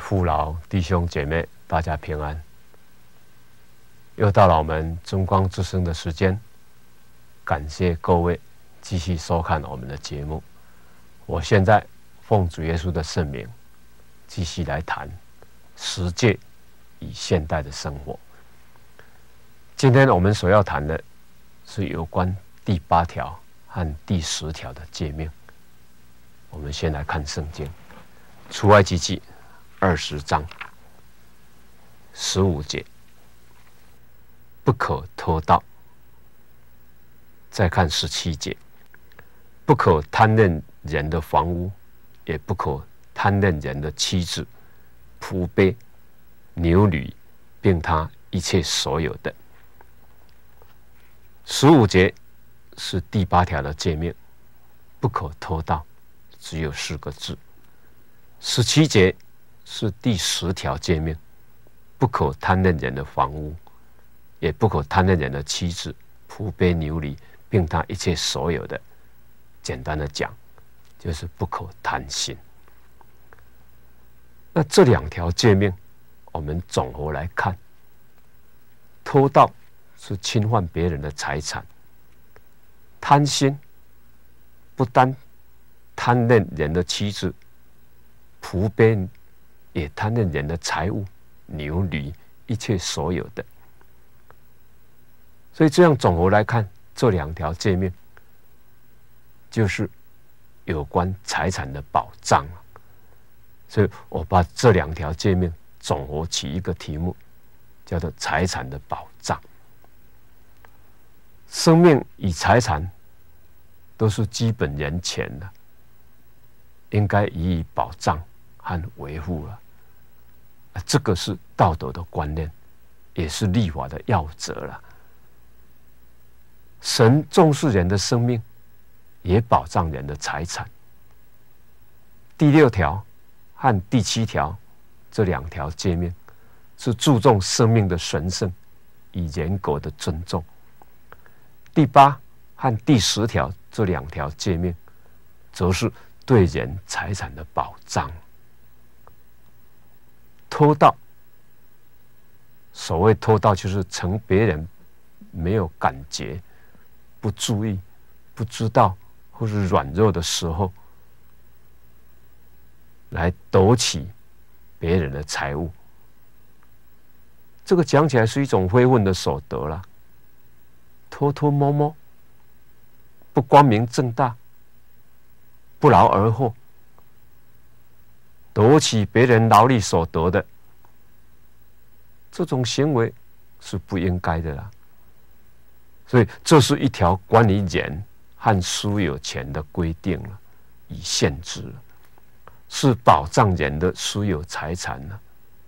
父老弟兄姐妹，大家平安。又到了我们中光之声的时间，感谢各位继续收看我们的节目。我现在奉主耶稣的圣名，继续来谈十诫与现代的生活。今天我们所要谈的是有关第8条和第10条的诫命。我们先来看圣经，出埃及记20章15节，不可偷盗。再看17节，不可贪恋人的房屋，也不可贪恋人的妻子、仆婢、牛驴，并他一切所有的。15节是第8条的诫命，不可偷盗，只有4个字。17节是第10条诫命，不可贪恋人的房屋，也不可贪恋人的妻子、仆婢、牛驴，并他一切所有的。简单的讲，就是不可贪心。那这2条诫命，我们总合来看，偷盗是侵犯别人的财产，贪心不单贪恋人的妻子、仆婢，也贪恋人的财物、牛驴，一切所有的。所以这样总合来看，这2条诫命就是有关财产的保障。所以我把这2条诫命总合起一个题目，叫做财产的保障。生命与财产都是基本人权的，应该予以保障和维护了。这个是道德的观念，也是立法的要则了。神重视人的生命，也保障人的财产。第6条和第7条这2条诫命是注重生命的神圣与人格的尊重。第8和第10条这2条诫命则是对人财产的保障。偷盗，所谓偷盗，就是趁别人没有感觉、不注意、不知道或是软弱的时候，来夺取别人的财物。这个讲起来是一种非分的所得了，偷偷摸摸，不光明正大，不劳而获，夺取别人劳力所得的，这种行为是不应该的啦。所以这是一条关于人和私有权的规定了，与限制了，是保障人的私有财产了。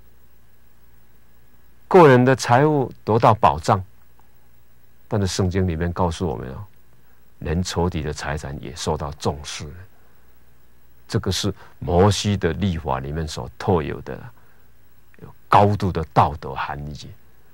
个人的财物得到保障，但是圣经里面告诉我们人仇敌的财产也受到重视了。这个是摩西的律法里面所特有的，有高度的道德含义。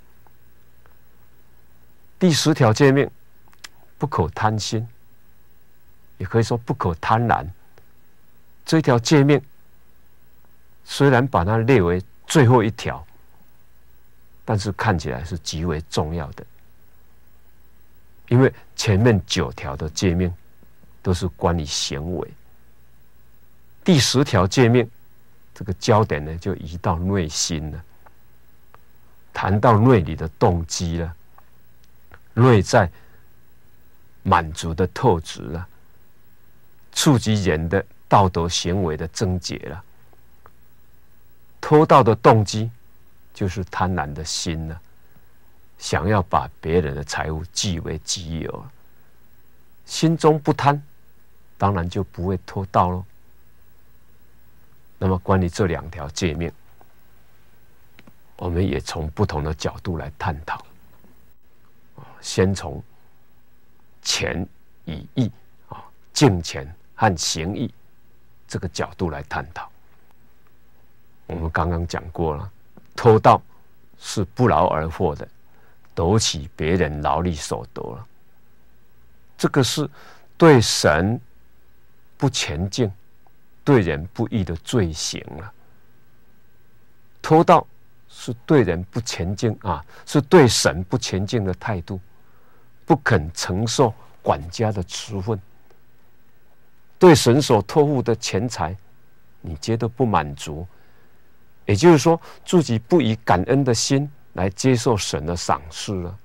第10条诫命，不可贪心，也可以说不可贪婪。这条诫命虽然把它列为最后1条，但是看起来是极为重要的，因为前面9条的诫命都是关于行为。第10条诫命，这个焦点呢就移到内心了，谈到内里的动机了，内在满足的特质了，触及人的道德行为的症结了。偷盗的动机就是贪婪的心了，想要把别人的财物据为己有。心中不贪，当然就不会偷盗咯。那么关于这2条诫命，我们也从不同的角度来探讨。先从钱与义敬钱和行义这个角度来探讨。我们刚刚讲过了，偷盗是不劳而获的，夺取别人劳力所得了，这个是对神不虔敬、对人不义的罪行了。 偷盗是对人不前进啊，是对神不前进的态度，不肯承受管家的持分，对神所托付的钱财，你觉得不满足，也就是说，自己不以感恩的心来接受神的赏赐了。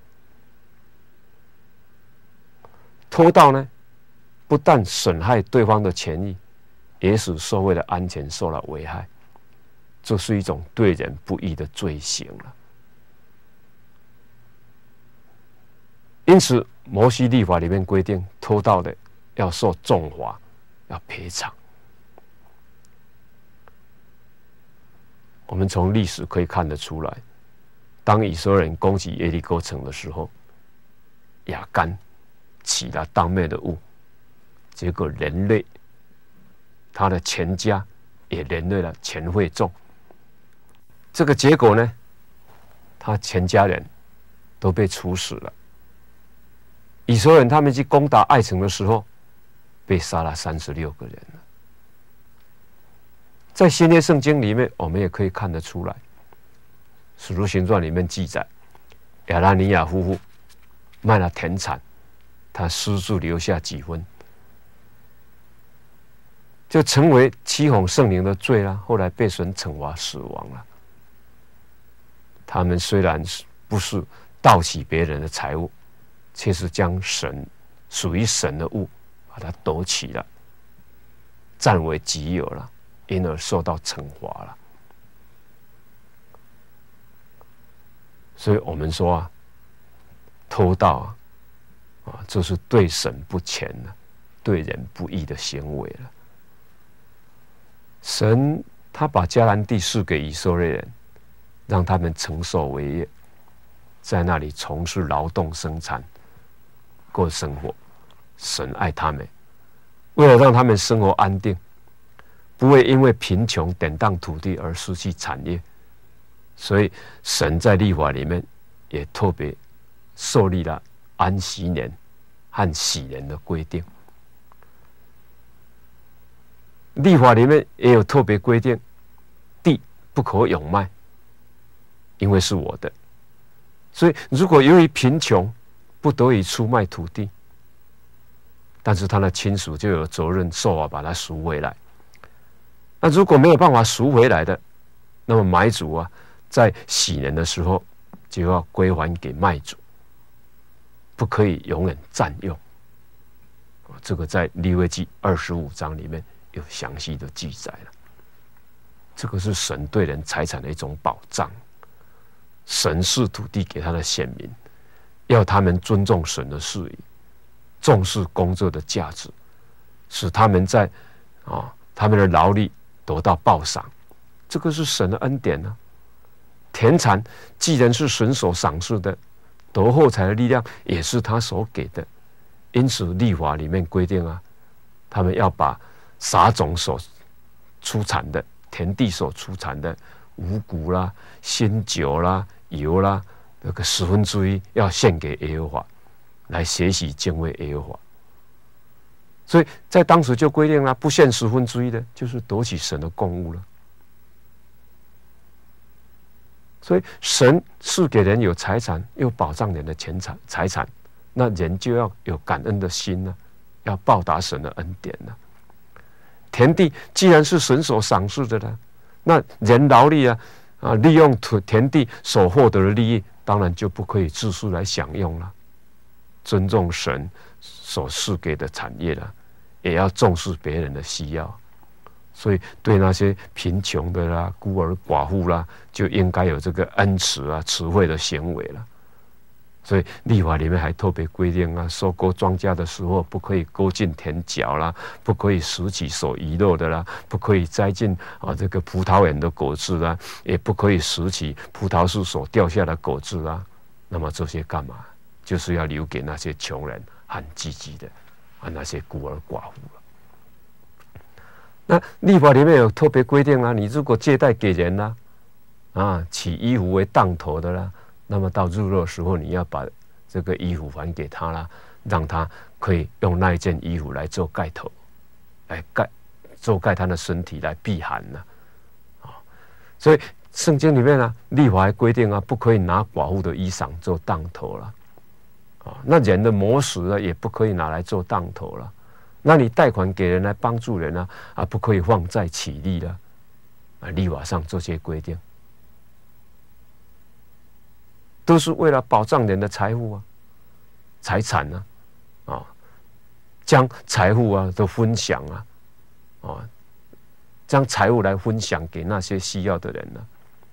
偷盗呢，不但损害对方的权益，也使社会的安全受了危害，这是一种对人不义的罪行了。因此，摩西律法里面规定，偷盗的要受重罚，要赔偿。我们从历史可以看得出来，当以色列人攻击耶利哥城的时候，亚干起了当灭的物，结果连累他的全家，也连累了全会众。这个结果呢，他全家人都被处死了。以色列人他们去攻打爱城的时候，被杀了36个人了。在新约圣经里面，我们也可以看得出来，《使徒行传》里面记载，亚拿尼亚夫妇卖了田产，他私自留下几分，就成为欺哄圣灵的罪了。后来被神惩罚死亡了。他们虽然不是盗取别人的财物，却是将属于神的物把它夺取了，占为己有了，因而受到惩罚了。所以我们说啊，偷盗这是对神不虔了，对人不义的行为了。神他把迦南地赐给以色列人，让他们承受为业，在那里从事劳动生产，过生活。神爱他们，为了让他们生活安定，不会因为贫穷典当土地而失去产业，所以神在律法里面也特别设立了安息年和喜年的规定。律法里面也有特别规定，地不可永卖，因为是我的。所以如果由于贫穷不得已出卖土地，但是他的亲属就有责任受罚把它赎回来。那如果没有办法赎回来的，那么买主啊，在喜年的时候就要归还给卖主，不可以永远占用。这个在利未记25章里面有详细的记载了。这个是神对人财产的一种保障。神赐土地给他的选民，要他们尊重神的事宜，重视工作的价值，使他们在他们的劳力得到报赏。这个是神的恩典呢。田产既然是神所赏赐的，得后财的力量也是他所给的。因此律法里面规定啊，他们要把撒种所出产的田地所出产的五谷啦、新酒啦、油啦，那个1/10要献给耶和华，来学习敬畏耶和华。所以在当时就规定了，不献1/10的，就是夺取神的供物了。所以神赐给人有财产，又保障人的财产，那人就要有感恩的心呢，要报答神的恩典呢。田地既然是神所赏赐的呢，那人劳力利用田地所获得的利益，当然就不可以自私来享用了。尊重神所赐给的产业了，也要重视别人的需要。所以对那些贫穷的啦、孤儿寡妇啦，就应该有这个恩慈慈惠的行为了。所以律法里面还特别规定收割庄稼的时候，不可以勾进田角啦，不可以拾起所遗漏的啦，不可以摘进这个葡萄园的果子啦，也不可以拾起葡萄树所掉下的果子啦。那么这些干嘛？就是要留给那些穷人和积极的那些孤儿寡妇了。那律法里面有特别规定啦，你如果借贷给人啦，起衣服为当头的啦，那么到日落的时候，你要把这个衣服还给他啦，让他可以用那一件衣服来做盖头，来盖他的身体来避寒了。所以圣经里面啊，律法还规定啊，不可以拿寡妇的衣裳做当头了。那人的磨石啊，也不可以拿来做当头了。那你贷款给人来帮助人啊，不可以放债起利了。律法上这些规定，都是为了保障人的财富啊、财产啊，将财富啊都分享啊，将财物来分享给那些需要的人呢。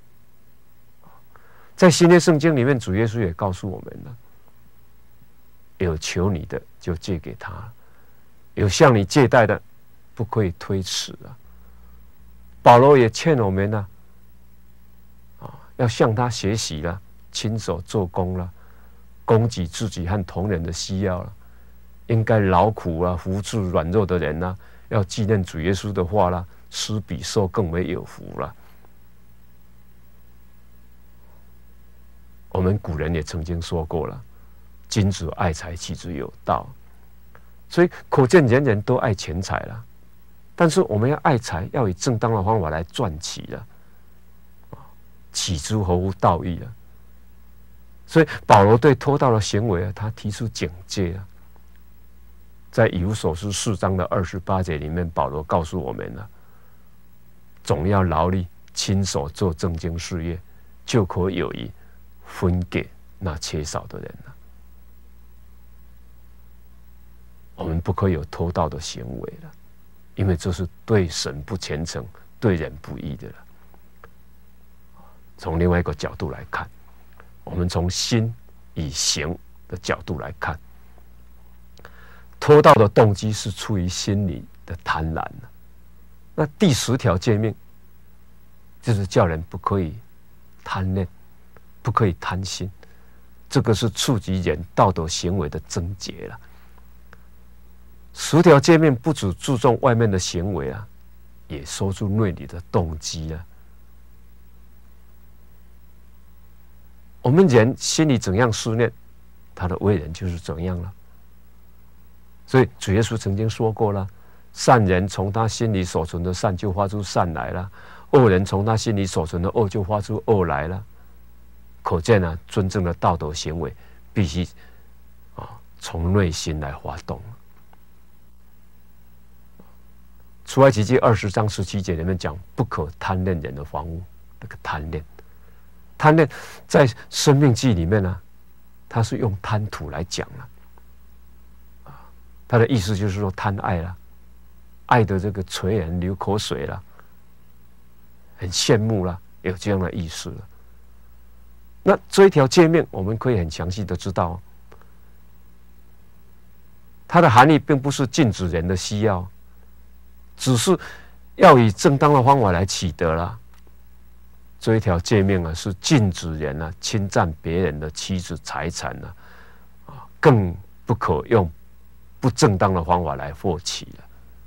在新约圣经里面，主耶稣也告诉我们了：有求你的就借给他，有向你借贷的，不可以推辞啊。保罗也劝我们要向他学习了，亲手做工了，供给自己和同人的需要了。应该劳苦啊，扶助软弱的人啊，要纪念主耶稣的话啦，施比受更为有福了。我们古人也曾经说过了，君子爱财，取之有道。所以可见人人都爱钱财了，但是我们要爱财，要以正当的方法来赚取了，取之合乎道义了。所以保罗对偷盗的行为啊，他提出警戒啊。在以弗所书4章的28节里面，保罗告诉我们了：总要劳力，亲手做正经事业，就可有余分给那缺少的人了。我们不可以有偷盗的行为了，因为这是对神不虔诚、对人不义的了。从另外一个角度来看，我们从心与行的角度来看，偷盗的动机是出于心里的贪婪。那第10条诫命就是叫人不可以贪恋，不可以贪心，这个是触及人道德行为的症结了。10条诫命不只注重外面的行为啊，也说出内里的动机啊。我们人心里怎样思念，他的为人就是怎样了。所以主耶稣曾经说过了：善人从他心里所存的善就发出善来了，恶人从他心里所存的恶就发出恶来了。可见啊，真正的道德行为必须从内心来发动。出埃及记20章17节里面讲，不可贪恋人的房屋。那个贪恋在生命记里面呢，它是用贪图来讲了。他的意思就是说贪爱了，爱的这个垂人流口水了，很羡慕了，有这样的意思了。那这一条诫命，我们可以很详细的知道，它的含义并不是禁止人的需要，只是要以正当的方法来取得了。这一条诫命啊，是禁止人啊侵占别人的妻子财产更不可用不正当的方法来获取了。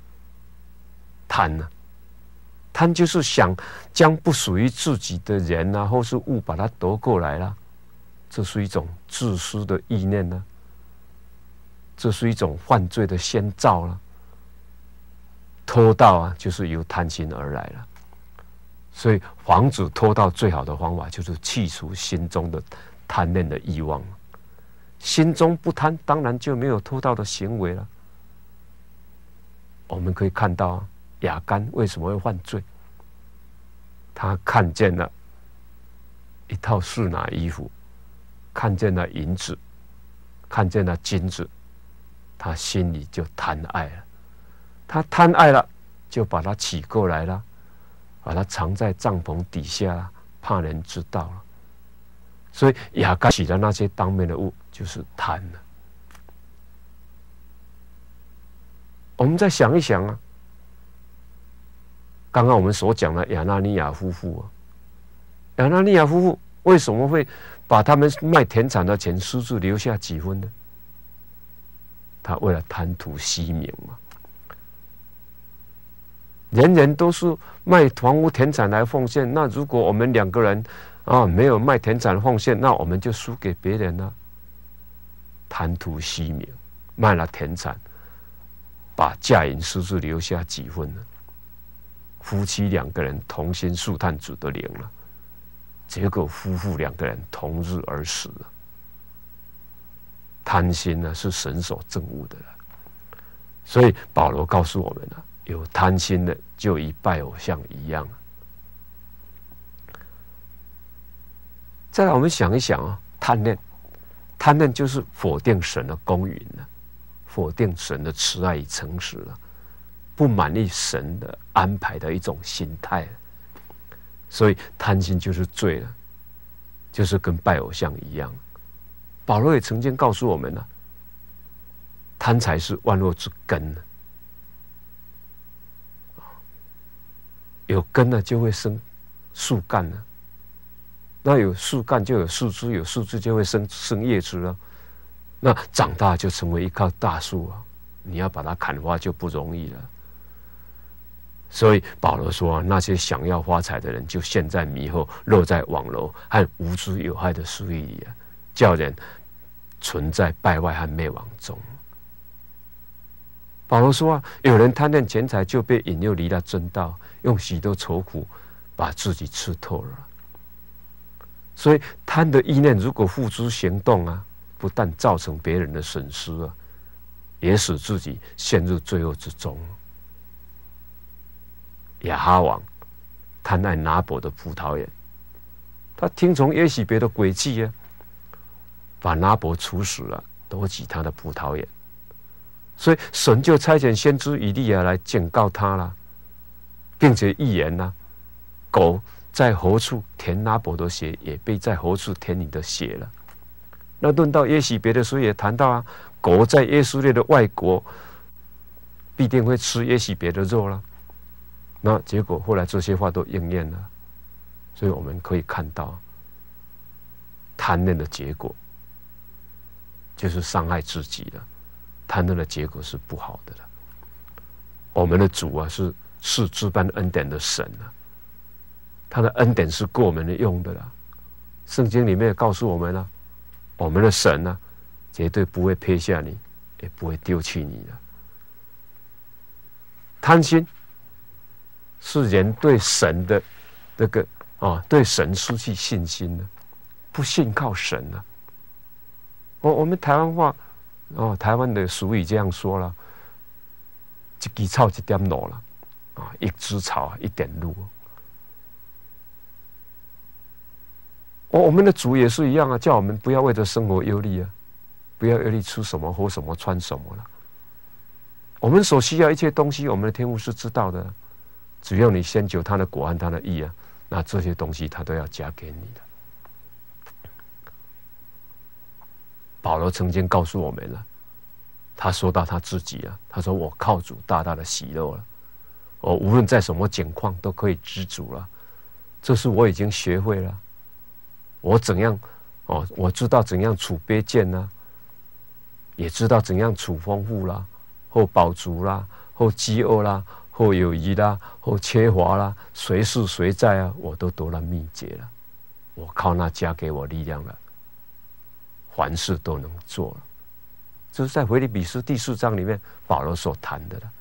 贪就是想将不属于自己的人啊或是物把它夺过来了，这是一种自私的意念呢，这是一种犯罪的先兆了。偷盗啊，就是由贪心而来了。所以防止偷盗最好的方法就是去除心中的贪恋的欲望。心中不贪，当然就没有偷盗的行为了。我们可以看到亚干为什么会犯罪？他看见了一套示拿衣服，看见了银子，看见了金子，他心里就贪爱了。他贪爱了，就把它取过来了，把它藏在帐篷底下了，怕人知道了。所以亚干取的那些当面的物，就是贪了。我们再想一想啊，刚刚我们所讲的亚拿尼亚夫妇亚拿尼亚夫妇为什么会把他们卖田产的钱私自留下几分呢？他为了贪图虚名嘛。人人都是卖房屋田产来奉献，那如果我们两个人没有卖田产奉献，那我们就输给别人了。贪图虚名，卖了田产，把价银私自留下几分了。夫妻两个人同心试探主的灵了， 结果夫妇2个人同日而死了。贪心呢是神所憎恶的了，所以保罗告诉我们了，有贪心的就与拜偶像一样。再来，我们想一想啊，贪恋就是否定神的公允了，否定神的慈爱与诚实了，不满意神的安排的一种心态。所以贪心就是罪了，就是跟拜偶像一样。保罗也曾经告诉我们了，贪财是万恶之根，有根呢就会生树干了，那有树干就有树枝，有树枝就会生叶子了，那长大就成为一棵大树啊！你要把它砍伐就不容易了。所以保罗说，那些想要发财的人就陷在迷惑、落在网罗和无知有害的私欲里，叫人存在败坏和灭亡中。保罗说有人贪恋钱财，就被引诱离了真道，用许多愁苦把自己吃透了。所以贪的意念如果付诸行动啊，不但造成别人的损失啊，也使自己陷入罪恶之中。亚哈王贪爱拿伯的葡萄园，他听从耶洗别的诡计啊，把拿伯处死了，夺取他的葡萄园。所以神就差遣先知以利亚来警告他了，并且预言了，狗在何处舔拿伯的血，也被在何处舔你的血了。那论到耶洗别的时候也谈到啊，狗在耶稣列的外国必定会吃耶洗别的肉了。那结果后来这些话都应验了，所以我们可以看到，贪恋的结果就是伤害自己了。贪恋的结果是不好的了。我们的主啊，是至般恩典的神啊，他的恩典是够我们的用的了。圣经里面也告诉我们了，我们的神呢，绝对不会撇下你，也不会丢弃你的。贪心是人对神的这个对神失去信心了，不信靠神了。我们台湾话台湾的俗语这样说了：一枝草一点露了，一枝草一点露。我们的主也是一样啊，叫我们不要为着生活忧虑啊，不要忧虑吃什么、喝什么、穿什么了。我们所需要一切东西，我们的天父是知道的。只要你先求他的国和他的义啊，那这些东西他都要加给你的。保罗曾经告诉我们了，他说到他自己啊，他说我靠主大大的喜乐了，我无论在什么境况都可以知足了，这是我已经学会了。我怎样我知道怎样处卑贱呢，也知道怎样处丰富啦，或饱足啦，或饥饿啦，或有余啦，或缺乏啦，随时随在啊，我都得了秘诀了。我靠那加给我力量了，凡事都能做了。这是在腓立比书第4章里面保罗所谈的了。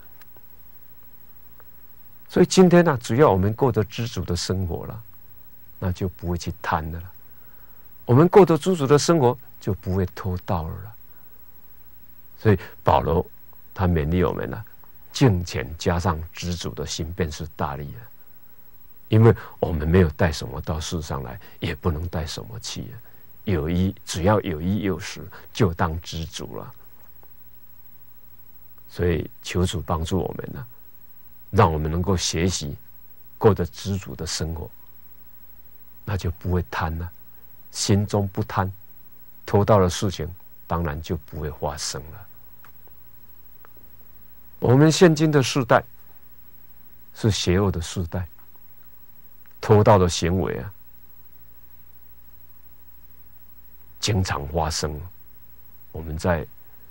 所以今天呢，只要我们过得知足的生活了，那就不会去贪的了。我们过得知足的生活，就不会偷盗了。所以保罗他勉励我们了，敬虔加上知足的心，便是大利了。因为我们没有带什么到世上来，也不能带什么去。只要有衣有食，就当知足了。所以求主帮助我们呢，让我们能够学习过得知足的生活，那就不会贪了。心中不贪，偷盗的事情当然就不会发生了。我们现今的世代是邪恶的世代，偷盗的行为啊，经常发生。我们在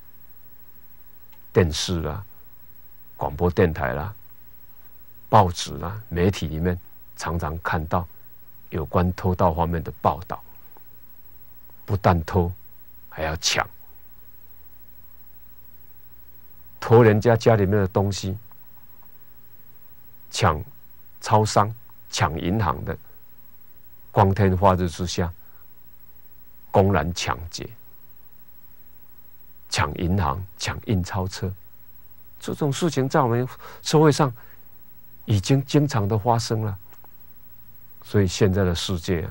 电视啦、广播电台啦、报纸啦、媒体里面常常看到有关偷盗方面的报道。不但偷，还要抢，偷人家家里面的东西，抢超商、抢银行的， 光天化日之下公然抢劫、抢银行、抢印钞车，这种事情在我们社会上已经经常的发生了。所以现在的世界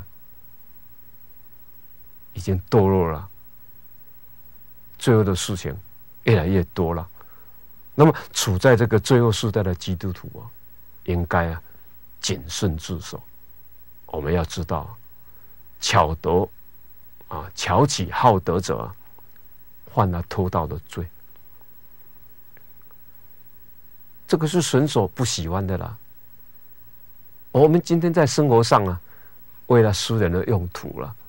已经堕落了，罪恶的事情越来越多了。那么处在这个罪恶时代的基督徒应该谨慎自守。我们要知道，巧取好德者犯了偷盗的罪，这个是神所不喜欢的啦。我们今天在生活上为了私人的用途了，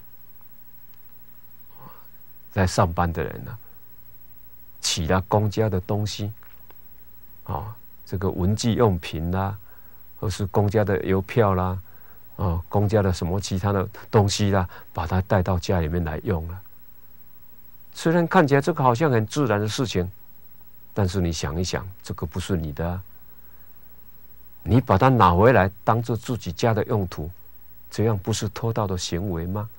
在上班的人取了公家的东西这个文具用品啦，或是公家的邮票啦，公家的什么其他的东西啦，把它带到家里面来用了。虽然看起来这个好像很自然的事情，但是你想一想，这个不是你的你把它拿回来当做自己家的用途，这样不是偷盗的行为吗？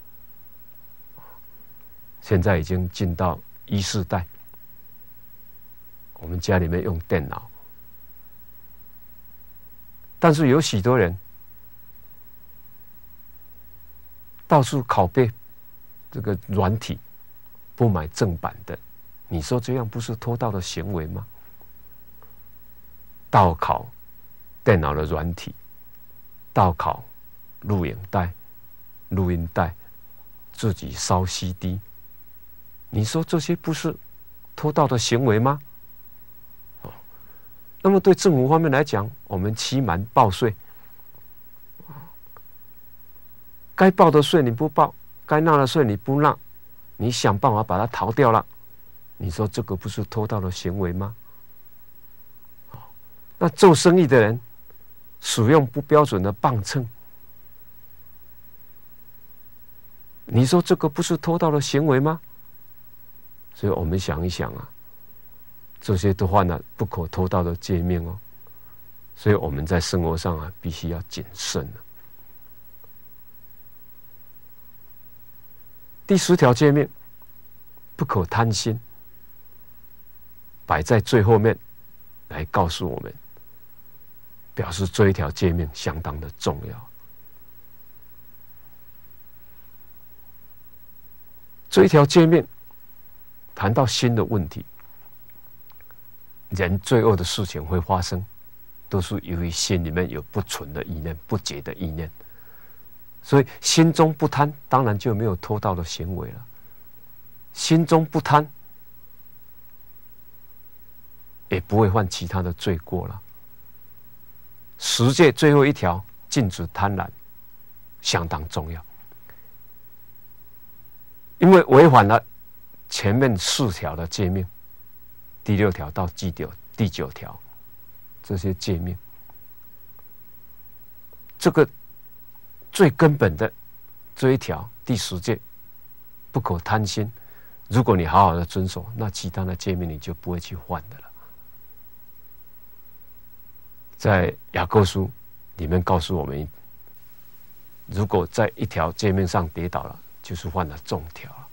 现在已经进到1世代，我们家里面用电脑，但是有许多人到处拷贝这个软体，不买正版的，你说这样不是偷盗的行为吗？盗拷电脑的软体，盗拷录影带、录音带，自己烧 CD， 你说这些不是偷盗的行为吗？那么对政府方面来讲，我们欺瞒报税，该报的税你不报，该纳的税你不纳，你想办法把它逃掉了，你说这个不是偷盗的行为吗？那做生意的人使用不标准的磅秤，你说这个不是偷盗的行为吗？所以我们想一想这些都犯了不可偷盗的诫命所以我们在生活上必须要谨慎第10条诫命，不可贪心，摆在最后面来告诉我们，表示这一条诫命相当的重要。这一条诫命谈到心的问题，人罪恶的事情会发生，都是由于心里面有不纯的意念、不洁的意念。所以心中不贪，当然就没有偷盗的行为了。心中不贪，也不会犯其他的罪过了。10诫最后一条禁止贪婪，相当重要，因为违反了前面4条的诫命，第6条到第9条这些诫命，这个最根本的这一条第10诫，不可贪心。如果你好好的遵守，那其他的诫命你就不会去犯的了。在雅各书里面告诉我们，如果在一条诫命上跌倒了，就是犯了重条了。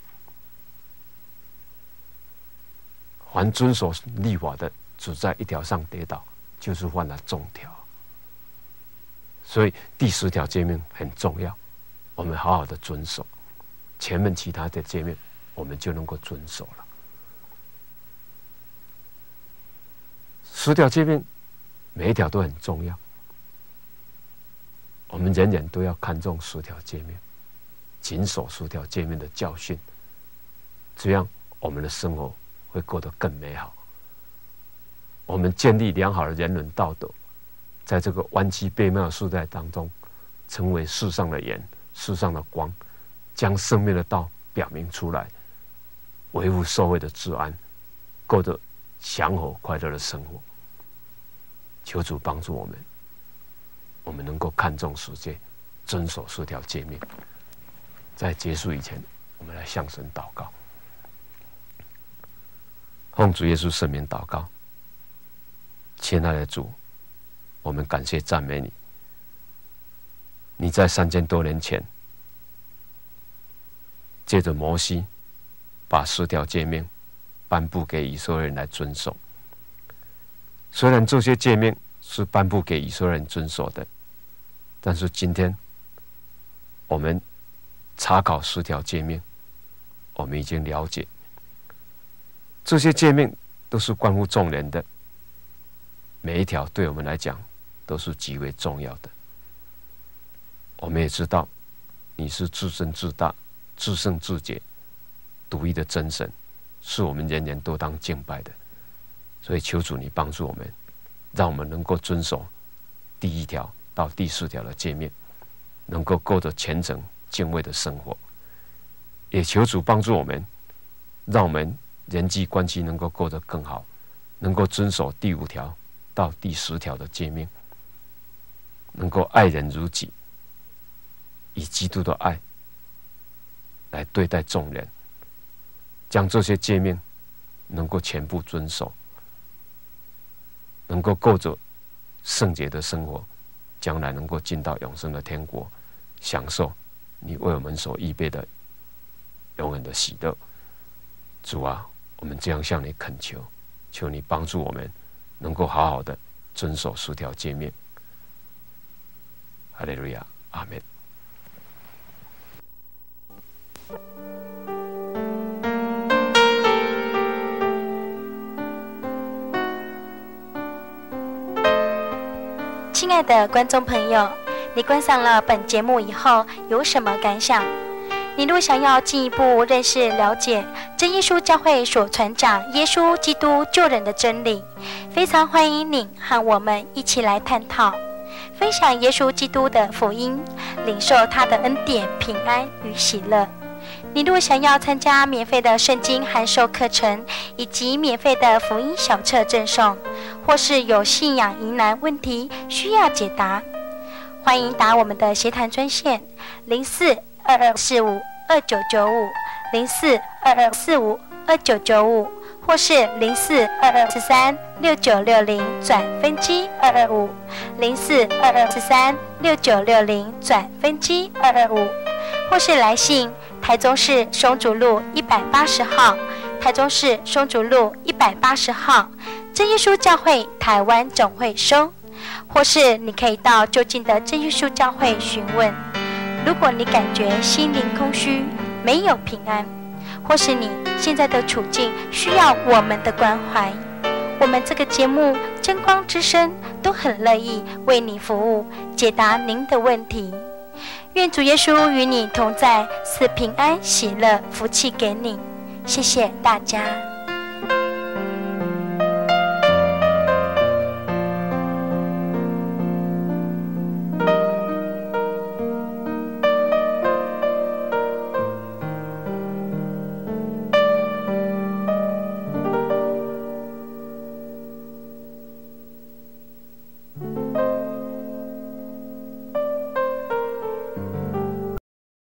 凡遵守律法的，只在一条上跌倒，就是犯了重条。所以第10条诫命很重要，我们好好的遵守，前面其他的诫命我们就能够遵守了。10条诫命每一条都很重要，我们人人都要看重10条诫命，谨守10条诫命的教训，这样我们的生活会过得更美好。我们建立良好的人伦道德，在这个弯曲悖谬的时代当中，成为世上的盐、世上的光，将生命的道表明出来，维护社会的治安，过着祥和快乐的生活。求主帮助我们，我们能够看重10诫，遵守10条诫命。在结束以前，我们来向神祷告，奉主耶稣圣名祷告。亲爱的主，我们感谢赞美你， 你在3000多年前，借着摩西把10条诫命颁布给以色列人来遵守。虽然这些诫命是颁布给以色列人遵守的，但是今天我们查考10条诫命，我们已经了解这些诫命都是关乎众人的，每一条对我们来讲都是极为重要的。我们也知道你是至真至大、至圣至洁、独一的真神，是我们人人都当敬拜的。所以求主你帮助我们，让我们能够遵守第1条到第4条的诫命，能够过着虔诚敬畏的生活。也求主帮助我们，让我们人际关系能够过得更好，能够遵守第5条到第10条的诫命，能够爱人如己，以基督的爱来对待众人，将这些诫命能够全部遵守，能够过着圣洁的生活，将来能够进到永生的天国，享受你为我们所预备的永远的喜乐。主啊，我们这样向你恳求，求你帮助我们能够好好的遵守10条诫命。哈利路亚，阿们。 亲爱的观众朋友，你观赏了本节目以后有什么感想？你若想要进一步认识了解真耶稣教会所传讲耶稣基督救人的真理，非常欢迎你和我们一起来探讨，分享耶稣基督的福音，领受他的恩典、平安与喜乐。你若想要参加免费的圣经函授课程，以及免费的福音小册赠送，或是有信仰疑难问题需要解答，欢迎打我们的协谈专线0422452995，0422452995，或是0422436960，0422436960，或是来信台中市松竹路180号，台中市松竹路180号真耶稣教会台湾总会收，或是你可以到就近的真耶稣教会询问。如果你感觉心灵空虚，没有平安，或是你现在的处境需要我们的关怀，我们这个节目真光之声都很乐意为你服务，解答您的问题。愿主耶稣与你同在，赐平安喜乐福气给你。谢谢大家。